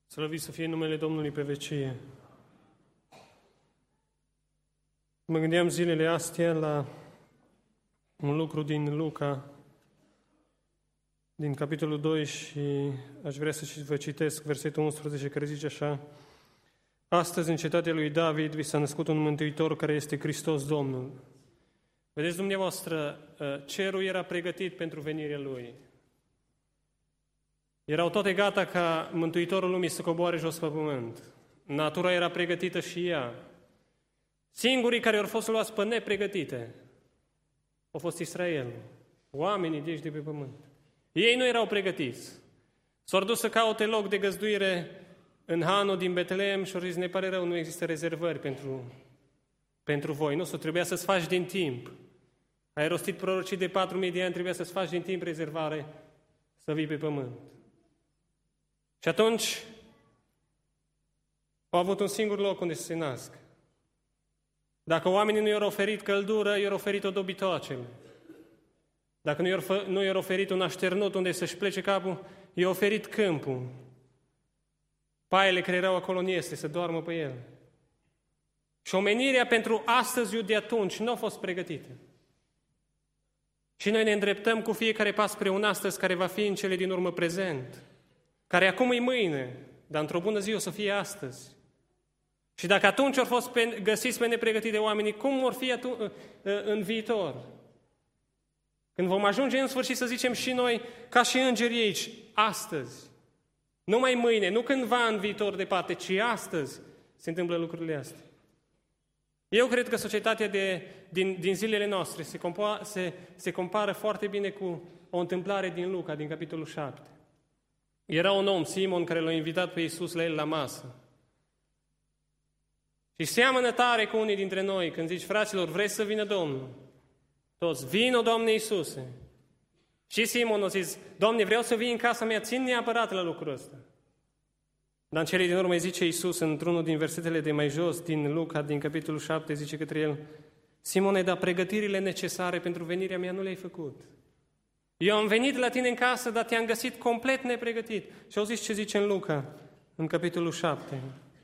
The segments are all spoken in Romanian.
Slăvit să fie numele Domnului pe vecie. Mă gândeam zilele astea la un lucru din Luca, din capitolul 2, și aș vrea să vă citesc versetul 11, care zice așa: Astăzi, în cetatea lui David, vi s-a născut un mântuitor care este Hristos Domnul. Vedeți dumneavoastră, cerul era pregătit pentru venirea Lui. Erau toate gata ca Mântuitorul lumii să coboare jos pe pământ. Natura era pregătită și ea. Singurii care au fost luați pe nepregătite au fost Israel, oamenii de aici de pe pământ. Ei nu erau pregătiți. S-au dus să caute loc de găzduire în hanul din Betlehem și au zis: ne pare rău, nu există rezervări pentru voi. Nu, trebuia să-ți faci din timp. Ai rostit prorocii de 4.000 de ani, trebuia să-ți faci din timp rezervare să vii pe pământ. Și atunci au avut un singur loc unde să se nască. Dacă oamenii nu i-au oferit căldură, i-au oferit-o dobitoacele. Dacă nu i-au oferit un așternut unde să-și plece capul, i-au oferit câmpul. Paiele care erau acolo în este, să doarmă pe el. Și omenirea pentru astăzi de atunci nu a fost pregătită. Și noi ne îndreptăm cu fiecare pas spre un astăzi care va fi în cele din urmă prezent, care acum e mâine, dar într-o bună zi o să fie astăzi. Și dacă atunci au fost găsiți pe nepregătite oamenii, cum vor fi în viitor? Când vom ajunge în sfârșit să zicem și noi, ca și îngerii aici, astăzi, nu mai mâine, nu cândva în viitor departe, ci astăzi se întâmplă lucrurile astea. Eu cred că societatea din zilele noastre se compară foarte bine cu o întâmplare din Luca, din capitolul 7. Era un om, Simon, care l-a invitat pe Iisus la el la masă. Și seamănă tare cu unii dintre noi când zici: fraților, vreți să vină Domnul? Toți: vino, Doamne Iisuse. Și Simon a zis: Doamne, vreau să vii în casa mea, țin neapărat la lucrul ăsta. Dar în cele din urmă zice Iisus, într-unul din versetele de mai jos, din Luca, din capitolul 7, zice către el: Simone, dar pregătirile necesare pentru venirea mea nu le-ai făcut. Eu am venit la tine în casă, dar te-am găsit complet nepregătit. Și auziți ce zice în Luca, în capitolul 7.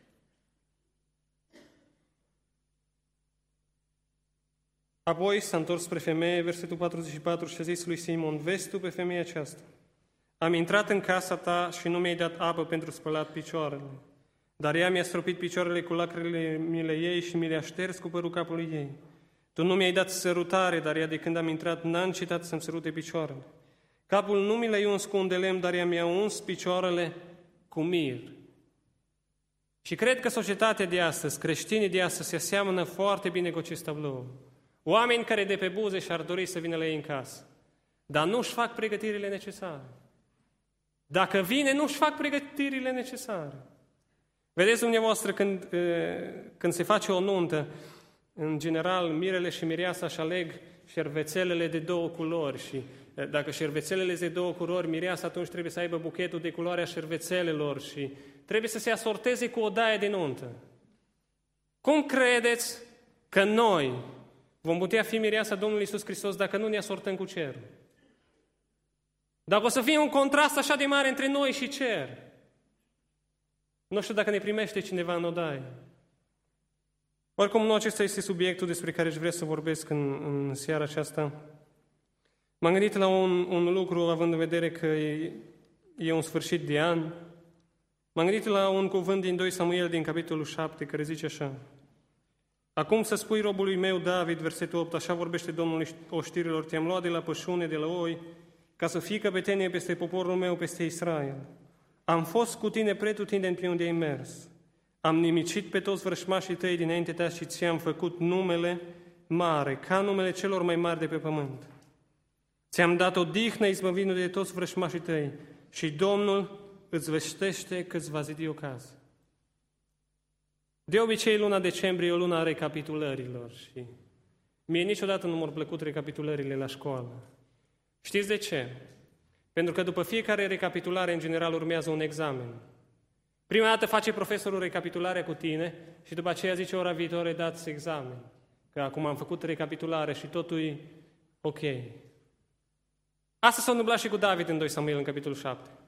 Apoi s-a întors spre femeie, versetul 44, și a zis lui Simon: vezi tu pe femeia aceasta? Am intrat în casa ta și nu mi-ai dat apă pentru spălat picioarele, dar ea mi-a stropit picioarele cu lacrimile ei și mi le-a șters cu părul capului ei. Tu nu mi-ai dat sărutare, dar ea de când am intrat n-a încetat să-mi sărute picioarele. Capul nu mi l-ai uns cu un de lemn, dar ea mi-a uns picioarele cu mir. Și cred că societatea de astăzi, creștinii de astăzi, se aseamănă foarte bine cu acest tablou. Oameni care de pe buze și-ar dori să vină la ei în casă, dar nu-și fac pregătirile necesare. Dacă vine, nu-și fac pregătirile necesare. Vedeți dumneavoastră, când se face o nuntă, în general, mirele și mireasa își aleg șervețelele de 2 culori și dacă șervețelele sunt de 2 culori, mireasa atunci trebuie să aibă buchetul de culoarea șervețelelor și trebuie să se asorteze cu o daie de nuntă. Cum credeți că noi vom putea fi mireasa Domnului Iisus Hristos dacă nu ne asortăm cu cerul? Dacă o să fie un contrast așa de mare între noi și cer, nu știu dacă ne primește cineva în odaie. Oricum, nu acesta este subiectul despre care aș vrea să vorbesc în seara aceasta. M-am gândit la un lucru, având în vedere că e un sfârșit de an. M-am gândit la un cuvânt din 2 Samuel, din capitolul 7, care zice așa: Acum să spui robului meu David, versetul 8, așa vorbește Domnul oștirilor, te-am luat de la pășune, de la oi, ca să fii căpetenie peste poporul meu, peste Israel. Am fost cu tine pretutindeni prin unde ai mers. Am nimicit pe toți vrășmașii tăi dinainte ta și ți-am făcut numele mare, ca numele celor mai mari de pe pământ. Ți-am dat odihnă izbăvindu-te de toți vrășmașii tăi și Domnul îți veștește că îți va zidi o casă. De obicei, luna decembrie e o lună a recapitulărilor și mie niciodată nu m-au plăcut recapitulările la școală. Știți de ce? Pentru că după fiecare recapitulare, în general, urmează un examen. Prima dată face profesorul recapitularea cu tine și după aceea zice: ora viitoare dați examen. Că acum am făcut recapitulare și totul e ok. Asta s-a întâmplat și cu David în 2 Samuel, în capitolul 7.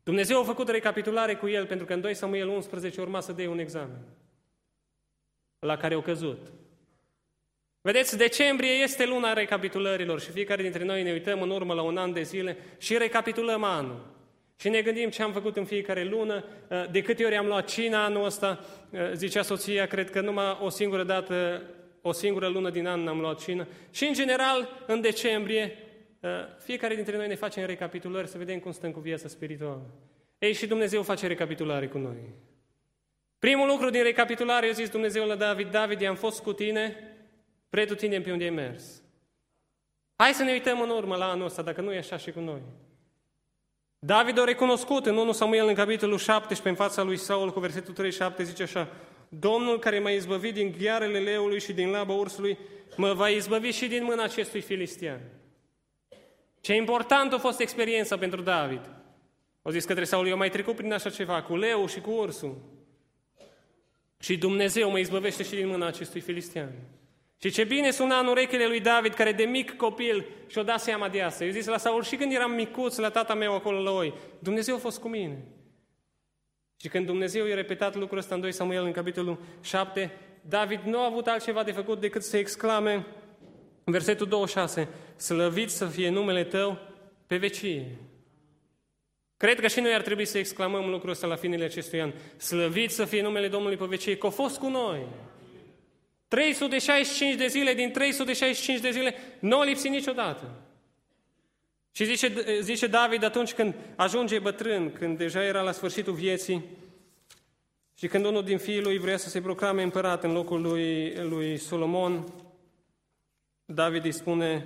Dumnezeu a făcut recapitulare cu el, pentru că în 2 Samuel 11 urma să dea un examen la care au căzut. Vedeți, decembrie este luna recapitulărilor și fiecare dintre noi ne uităm în urmă la un an de zile și recapitulăm anul. Și ne gândim ce am făcut în fiecare lună, de câte ori am luat cina anul ăsta, zicea soția, cred că numai o singură dată, o singură lună din an n-am luat cină. Și în general, în decembrie, fiecare dintre noi ne facem recapitulări să vedem cum stăm cu viața spirituală. Ei, și Dumnezeu face recapitulare cu noi. Primul lucru din recapitulare, eu zis Dumnezeu la David, David, am fost cu tine, pretutindeni pe unde ai mers. Hai să ne uităm în urmă la anul ăsta, dacă nu e așa și cu noi. David a recunoscut în 1 Samuel, în capitolul 17, în fața lui Saul, cu versetul 37, zice așa: Domnul care m-a izbăvit din ghearele leului și din laba ursului, mă va izbăvi și din mâna acestui filistean. Ce important a fost experiența pentru David. O zis către Saul, eu mai trecut prin așa ceva, cu leu și cu ursul. Și Dumnezeu mă izbăvește și din mâna acestui filistean. Și ce bine suna în urechile lui David, care de mic copil și-o dat seama de asta. Eu zis la Saul, și când eram micuț la tata meu acolo la oi, Dumnezeu a fost cu mine. Și când Dumnezeu i-a repetat lucrul ăsta în 2 Samuel, în capitolul 7, David nu a avut altceva de făcut decât să exclame în versetul 26, slăvit să fie numele tău pe vecie. Cred că și noi ar trebui să exclamăm lucrul ăsta la finele acestui an. Slăvit să fie numele Domnului pe vecie, că a fost cu noi. 365 de zile, din 365 de zile, nu a lipsit niciodată. Și zice David atunci când ajunge bătrân, când deja era la sfârșitul vieții și când unul din fiii lui vrea să se proclame împărat în locul lui Solomon, David îi spune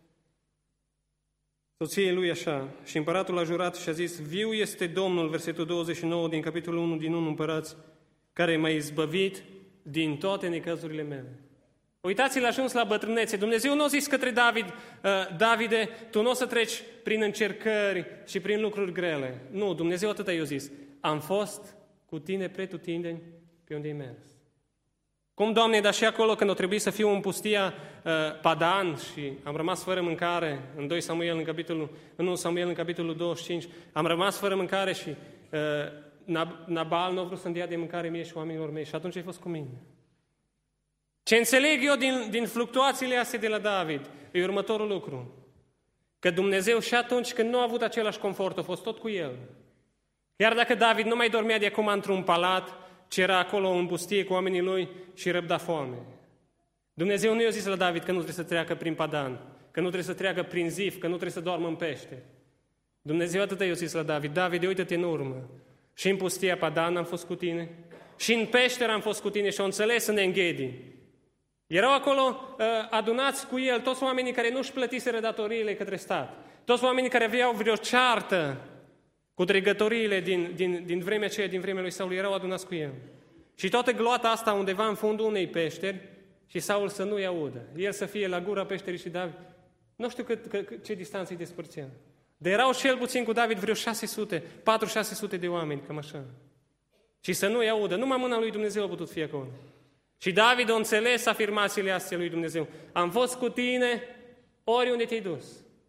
soției lui așa, și împăratul a jurat și a zis, viu este Domnul, versetul 29 din capitolul 1 din 1 Împărați, care m-a izbăvit din toate necăzurile mele. Uitați-l, ajuns la bătrânețe. Dumnezeu nu a zis către David, Davide, tu nu o să treci prin încercări și prin lucruri grele. Nu, Dumnezeu atât i-a zis. Am fost cu tine pretutindeni pe unde ai mers. Cum, Doamne, dar și acolo când o trebuie să fiu în pustia Padan și am rămas fără mâncare, în 2 Samuel, în 1 Samuel, în capitolul 25, am rămas fără mâncare și Nabal nu a vrut să-mi dea de mâncare mie și oamenilor mei și atunci ai fost cu mine. Ce înțeleg eu din fluctuațiile astea de la David e următorul lucru. Că Dumnezeu și atunci când nu a avut același confort, a fost tot cu el. Iar dacă David nu mai dormea de acum într-un palat, ci era acolo în pustie cu oamenii lui și răbda foame. Dumnezeu nu i-a zis la David că nu trebuie să treacă prin Padan, că nu trebuie să treacă prin Zif, că nu trebuie să doarmă în pește. Dumnezeu atât i-a zis la David, David, uită-te în urmă. Și în pustia Padan am fost cu tine, și în peșteră am fost cu tine și o înțeles în Enghedi. Erau acolo adunați cu el toți oamenii care nu-și plătiseră datoriile către stat, toți oamenii care aveau vreo ceartă cu dregătoriile din vremea aceea, din vremea lui Saul, erau adunați cu el. Și toată gloata asta undeva în fundul unei peșteri și Saul să nu-i audă. El să fie la gura peșterii și David. Nu știu ce distanță îi despărțea. Dar erau cel puțin cu David vreo 400-600 de oameni, cam așa. Și să nu-i audă. Numai mâna lui Dumnezeu a putut fi acolo. Și David a înțeles afirmațiile astea lui Dumnezeu. Am fost cu tine oriunde te-ai dus.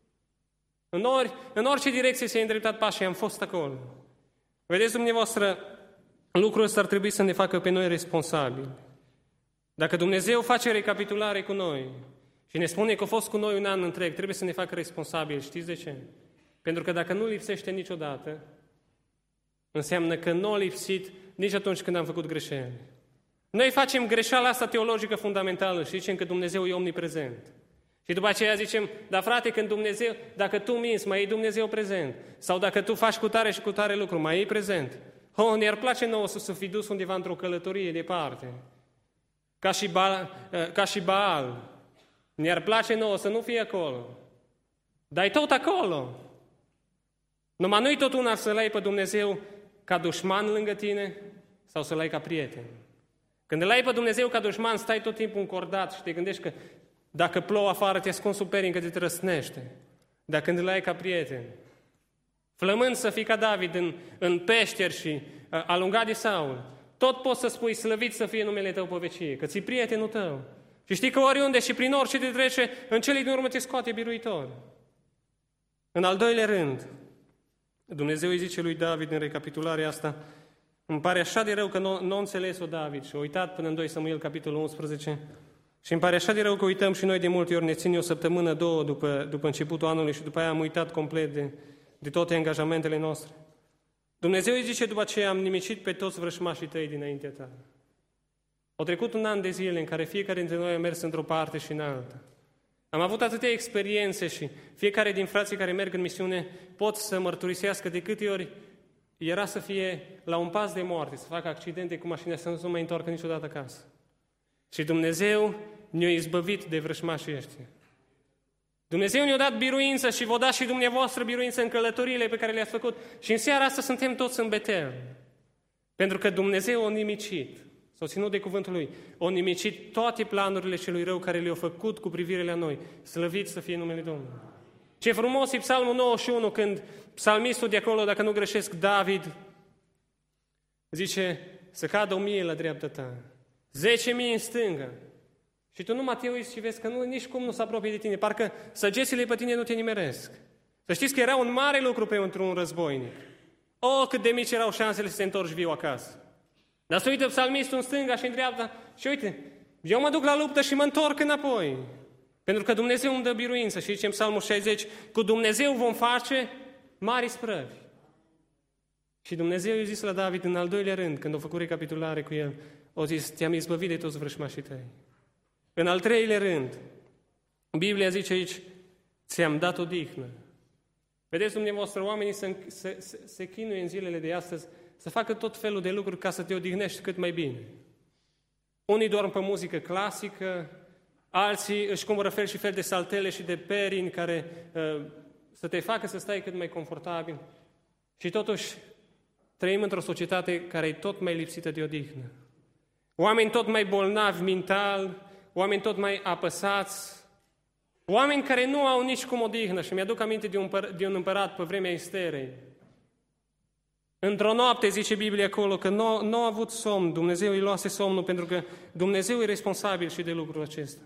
În orice direcție s-ai îndreptat pașii, am fost acolo. Vedeți dumneavoastră, lucrul ăsta ar trebui să ne facă pe noi responsabili. Dacă Dumnezeu face recapitulare cu noi și ne spune că a fost cu noi un an întreg, trebuie să ne facă responsabili. Știți de ce? Pentru că dacă nu lipsește niciodată, înseamnă că nu a lipsit nici atunci când am făcut greșeli. Noi facem greșeala asta teologică fundamentală și zicem că Dumnezeu e omniprezent. Și după aceea zicem, dar frate, când Dumnezeu, dacă tu minți, mai e Dumnezeu prezent. Sau dacă tu faci cu tare și cu tare lucru, mai e prezent. Ne-ar place nouă să fi dus undeva într-o călătorie departe. Ca și Baal. Ne-ar place nouă să nu fie acolo. Dar e tot acolo. Numai nu-i tot una să-L ai pe Dumnezeu ca dușman lângă tine sau să-L ai ca prieten. Când îl ai pe Dumnezeu ca dușman, stai tot timpul încordat și te gândești că dacă plouă afară, te ascunzi sub perin că te răsnește. Dar când îl ai ca prieten, flămând să fii ca David în peșteri și alungat de Saul, tot poți să spui slăvit să fie numele tău pe vecie, că ți-i prietenul tău. Și știi că oriunde și prin orice te trece, în cele din urmă te scoate biruitor. În al doilea rând, Dumnezeu îi zice lui David în recapitularea asta, îmi pare așa de rău că nu a înțeles-o David și a uitat până în 2 Samuel, capitolul 11, și îmi pare așa de rău că uităm și noi de multe ori, ne ține o săptămână, două după începutul anului și după aia am uitat complet de toate angajamentele noastre. Dumnezeu îi zice după aceea, am nimicit pe toți vrășmașii tăi dinaintea ta. Au trecut un an de zile în care fiecare dintre noi a mers într-o parte și în alta. Am avut atâtea experiențe și fiecare din frații care merg în misiune pot să mărturisească de câte ori era să fie la un pas de moarte, să facă accidente cu mașina, să nu se mai întoarcă niciodată acasă. Și Dumnezeu ne-a izbăvit de vrășmașii ăștia. Dumnezeu ne-a dat biruință și vă da și dumneavoastră biruință în călătoriile pe care le-ați făcut. Și în seara asta suntem toți în Betel. Pentru că Dumnezeu a nimicit, s-a ținut de cuvântul Lui, a nimicit toate planurile celui rău care le-a făcut cu privire la noi. Slăvit să fie numele Domnului. Ce frumos e Psalmul 91 când psalmistul de acolo, dacă nu greșesc, David, zice să cadă 1000 la dreapta ta, 10.000 în stânga. Și tu numai te uiți și vezi că nici cum nu se apropie de tine, parcă săgețile pe tine nu te nimeresc. Să știți că era un mare lucru pentru un războinic. Cât de mici erau șansele să se întorci viu acasă. Dar să uită psalmistul în stânga și în dreapta și uite, eu mă duc la luptă și mă întorc înapoi. Pentru că Dumnezeu îmi dă biruință. Și zicem Psalmul 60, cu Dumnezeu vom face mari sprăvi. Și Dumnezeu i-a zis la David în al doilea rând, când a făcut recapitulare cu el, a zis, te-am izbăvit de toți vrășmașii tăi. În al treilea rând, Biblia zice aici, ți-am dat odihnă. Vedeți dumneavoastră, oamenii se chinuie în zilele de astăzi să facă tot felul de lucruri ca să te odihnești cât mai bine. Unii dorm pe muzică clasică, alții își cumpără fel și fel de saltele și de perini care să te facă să stai cât mai confortabil. Și totuși trăim într-o societate care e tot mai lipsită de odihnă. Oameni tot mai bolnavi mental, oameni tot mai apăsați, oameni care nu au nici cum odihnă. Și mi-aduc aminte de un împărat pe vremea Esterei. Într-o noapte, zice Biblia acolo, că nu a avut somn, Dumnezeu îi luase somnul, pentru că Dumnezeu e responsabil și de lucrul acesta.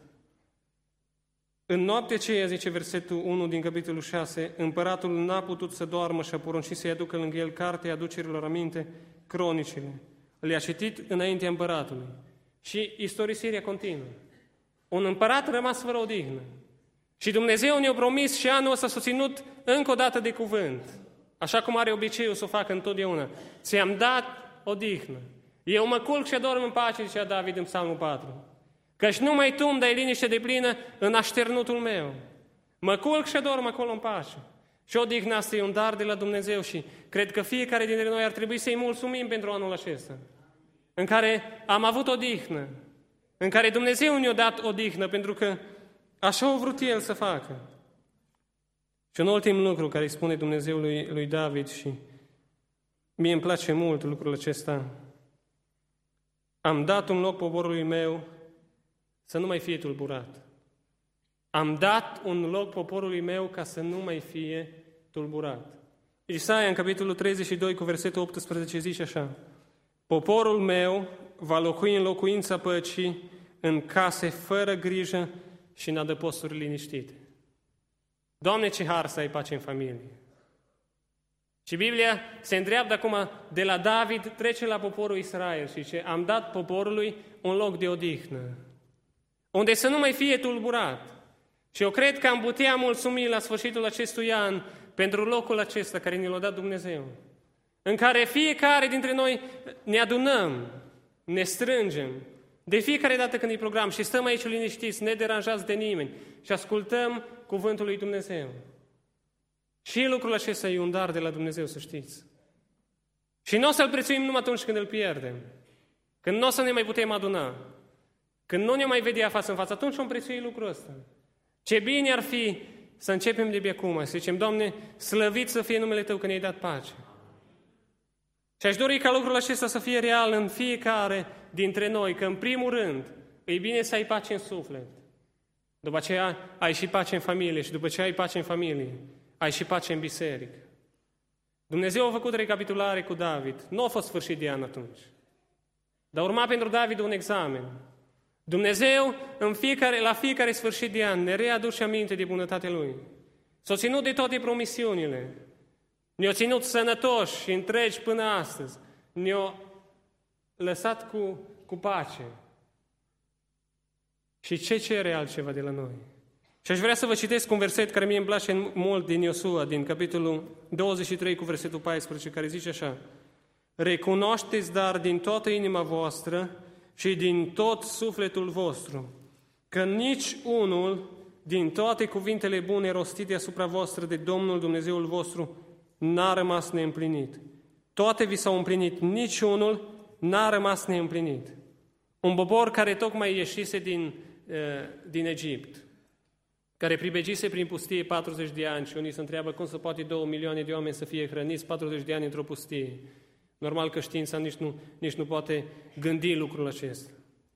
În noaptea aceea, zice versetul 1 din capitolul 6, împăratul n-a putut să doarmă și a poruncit să-i aducă lângă el cartea aducerilor aminte, cronicile. Le-a citit înaintea împăratului. Și istorisirea continuă. Un împărat rămas fără odihnă. Și Dumnezeu ne-a promis și anul ăsta s-a ținut încă o dată de cuvânt. Așa cum are obiceiul să o facă întotdeauna. Ți-am dat odihnă. Eu mă culc și adorm în pace, zicea David în Psalmul 4. Căci numai Tu îmi dai liniște deplină în așternutul meu. Mă culc și adorm acolo în pace. Și odihna asta e un dar de la Dumnezeu și cred că fiecare dintre noi ar trebui să-i mulțumim pentru anul acesta. În care am avut odihnă. În care Dumnezeu ne-a dat odihnă, pentru că așa a vrut El să facă. Și un ultim lucru care îi spune Dumnezeu lui David și mie îmi place mult lucrul acesta. Am dat un loc poporului meu să nu mai fie tulburat. Am dat un loc poporului meu ca să nu mai fie tulburat. Isaia, în capitolul 32, cu versetul 18, zice așa: poporul meu va locui în locuința păcii, în case fără grijă și în adăposturi liniștite. Doamne, ce har să ai pace în familie! Și Biblia se îndreaptă acum de la David, trece la poporul Israel și zice: am dat poporului un loc de odihnă, unde să nu mai fie tulburat. Și eu cred că am putea mulțumi la sfârșitul acestui an pentru locul acesta care ne l-a dat Dumnezeu, în care fiecare dintre noi ne adunăm, ne strângem, de fiecare dată când e program și stăm aici liniștiți, nederanjați de nimeni și ascultăm cuvântul lui Dumnezeu. Și lucrul acesta e un dar de la Dumnezeu, să știți. Și nu o să-l prețuim numai atunci când îl pierdem, când nu o să ne mai putem aduna, când nu ne mai vedea față în față, atunci vom prețui lucrul ăsta. Ce bine ar fi să începem de acum, să zicem: Doamne, slăvit să fie numele Tău că ne-ai dat pace. Și aș dori ca lucrul acesta să fie real în fiecare dintre noi, că în primul rând e bine să ai pace în suflet. După aceea ai și pace în familie și după ce ai pace în familie, ai și pace în biserică. Dumnezeu a făcut recapitulare cu David. Nu a fost sfârșit de an atunci. Dar urma pentru David un examen. Dumnezeu la fiecare sfârșit de an ne readuce aminte de bunătatea Lui. S-a ținut de toate promisiunile. ne-a ținut sănătoși și întregi până astăzi, ne-a lăsat cu pace. Și ce cere altceva de la noi? Și aș vrea să vă citesc un verset care mie îmi place mult din Iosua, din capitolul 23 cu versetul 14, care zice așa: recunoașteți dar din toată inima voastră și din tot sufletul vostru că nici unul din toate cuvintele bune rostite asupra voastră de Domnul Dumnezeul vostru n-a rămas neîmplinit. Toate vi s-au împlinit, niciunul n-a rămas neîmplinit. Un popor care tocmai ieșise din Egipt, care pribegise prin pustie 40 de ani și unii se întreabă cum se poate 2 milioane de oameni să fie hrăniți 40 de ani într-o pustie. Normal că știința nici nu poate gândi lucrul acesta.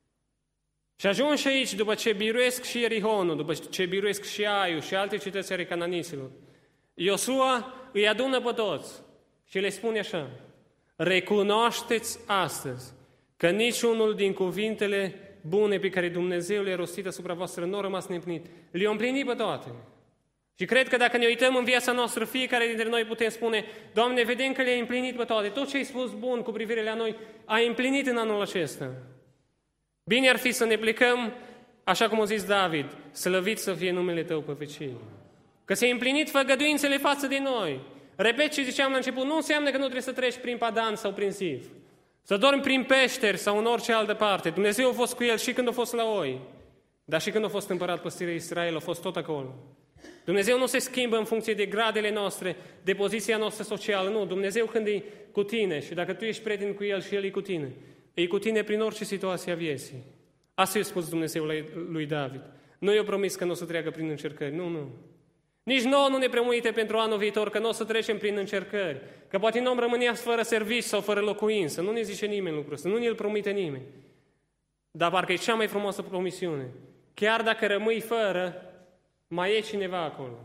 Și ajung și aici, după ce biruiesc și Ierihonul, după ce biruiesc și Aiu și alte cetăți ale cananiților, Iosua îi adună pe toți și le spune așa: recunoașteți astăzi că niciunul din cuvintele bune pe care Dumnezeu le-a rostit asupra voastră nu a rămas neîmplinit. Le-a împlinit pe toate. Și cred că dacă ne uităm în viața noastră, fiecare dintre noi putem spune: Doamne, vedem că le-ai împlinit pe toate. Tot ce ai spus bun cu privire la noi, ai împlinit în anul acesta. Bine ar fi să ne plecăm, așa cum a zis David, slăvit să fie numele Tău pe vecie. Că ți-ai împlinit făgăduințele față de noi. Repet ce ziceam la început, nu înseamnă că nu trebuie să treci prin Padan sau prin Sif, să dormi prin peșteri sau în orice altă parte. Dumnezeu a fost cu el și când a fost la oi, dar și când a fost împărat păstirea Israel, a fost tot acolo. Dumnezeu nu se schimbă în funcție de gradele noastre, de poziția noastră socială, nu. Dumnezeu când e cu tine și dacă tu ești prieten cu El și El e cu tine, e cu tine prin orice situație a vieții. Asta i-a spus Dumnezeu lui David. Nu i-a promis că nu o să treacă prin încercări, nu. Nici nouă nu ne promite pentru anul viitor că nu o să trecem prin încercări, că poate nu am rămâne fără serviciu sau fără locuință. Nu ne zice nimeni lucrul ăsta, nu ne-l promite nimeni. Dar parcă e cea mai frumoasă promisiune. Chiar dacă rămâi fără, mai e cineva acolo,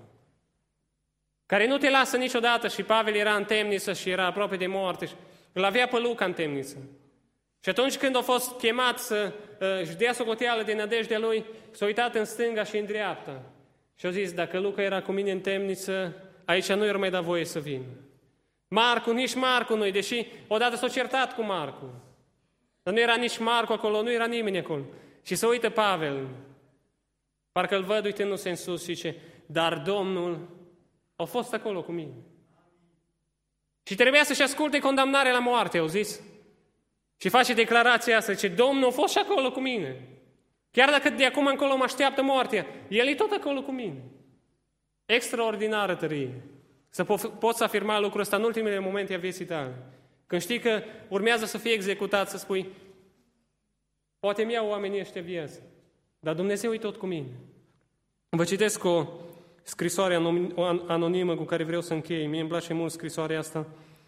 care nu te lasă niciodată. Și Pavel era în temniță și era aproape de moarte și îl avea pe Luca în temniță. Și atunci când a fost chemat să-și dea socoteală de nădejdea lui, s-a uitat în stânga și în dreapta. Și a zis: dacă Luca era cu mine în temniță, aici nu i-ar mai da voie să vin. Marcu, nici Marcu nu-i, deși odată s-a certat cu Marcu. Dar nu era nici Marcu acolo, nu era nimeni acolo. Și se uită Pavel, parcă îl văd uitându-se în sus și zice: dar Domnul a fost acolo cu mine. Și trebuia să-și asculte condamnarea la moarte, au zis. Și face declarația asta, zice: Domnul a fost și acolo cu mine. Chiar dacă de acum încolo mă așteaptă moartea, El e tot acolo cu mine. Extraordinară tărie. Să poți afirma lucrul ăsta în ultimele momente a vieții tale. Când știi că urmează să fii executat, să spui: poate mi-au oamenii ăștia viață, dar Dumnezeu e tot cu mine. Vă citesc o scrisoare anonimă cu care vreau să închei. Mie îmi place mult scrisoarea asta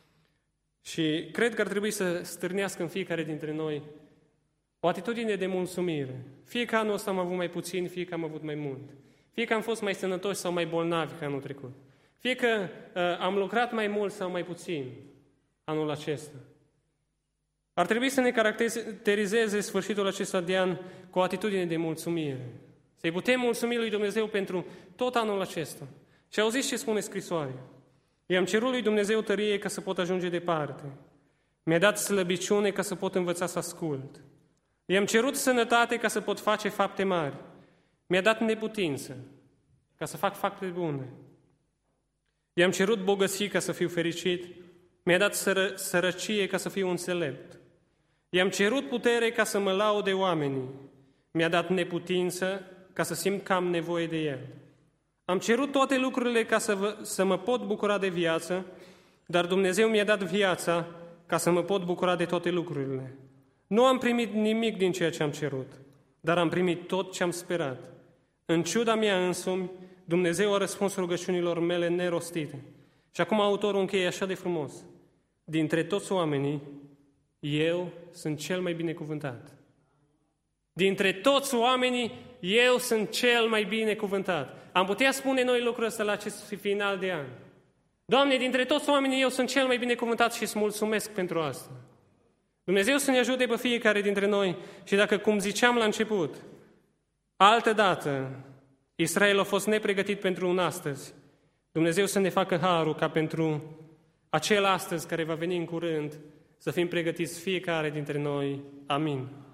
și cred că ar trebui să stârnească în fiecare dintre noi o atitudine de mulțumire. Fie că anul ăsta am avut mai puțin, fie că am avut mai mult. Fie că am fost mai sănătoși sau mai bolnavi ca anul trecut. Fie că am lucrat mai mult sau mai puțin anul acesta. Ar trebui să ne caracterizeze sfârșitul acesta de an cu o atitudine de mulțumire. Să-i putem mulțumi lui Dumnezeu pentru tot anul acesta. Și auziți ce spune scrisoarea. I-am cerut lui Dumnezeu tărie ca să pot ajunge departe. Mi-a dat slăbiciune ca să pot învăța să ascult. I-am cerut sănătate ca să pot face fapte mari. Mi-a dat neputință ca să fac fapte bune. I-am cerut bogății ca să fiu fericit. Mi-a dat sărăcie ca să fiu înțelept. I-am cerut putere ca să mă laude oamenii. Mi-a dat neputință ca să simt că am nevoie de El. Am cerut toate lucrurile ca să mă pot bucura de viață, dar Dumnezeu mi-a dat viața ca să mă pot bucura de toate lucrurile. Nu am primit nimic din ceea ce am cerut, dar am primit tot ce am sperat. În ciuda mea însumi, Dumnezeu a răspuns rugăciunilor mele nerostite. Și acum autorul încheie așa de frumos. Dintre toți oamenii, eu sunt cel mai binecuvântat. Dintre toți oamenii, eu sunt cel mai binecuvântat. Am putea spune noi lucrul ăsta la acest final de an. Doamne, dintre toți oamenii, eu sunt cel mai binecuvântat și îți mulțumesc pentru asta. Dumnezeu să ne ajute pe fiecare dintre noi și dacă, cum ziceam la început, altădată Israel a fost nepregătit pentru un astăzi, Dumnezeu să ne facă harul ca pentru acel astăzi care va veni în curând, să fim pregătiți fiecare dintre noi. Amin.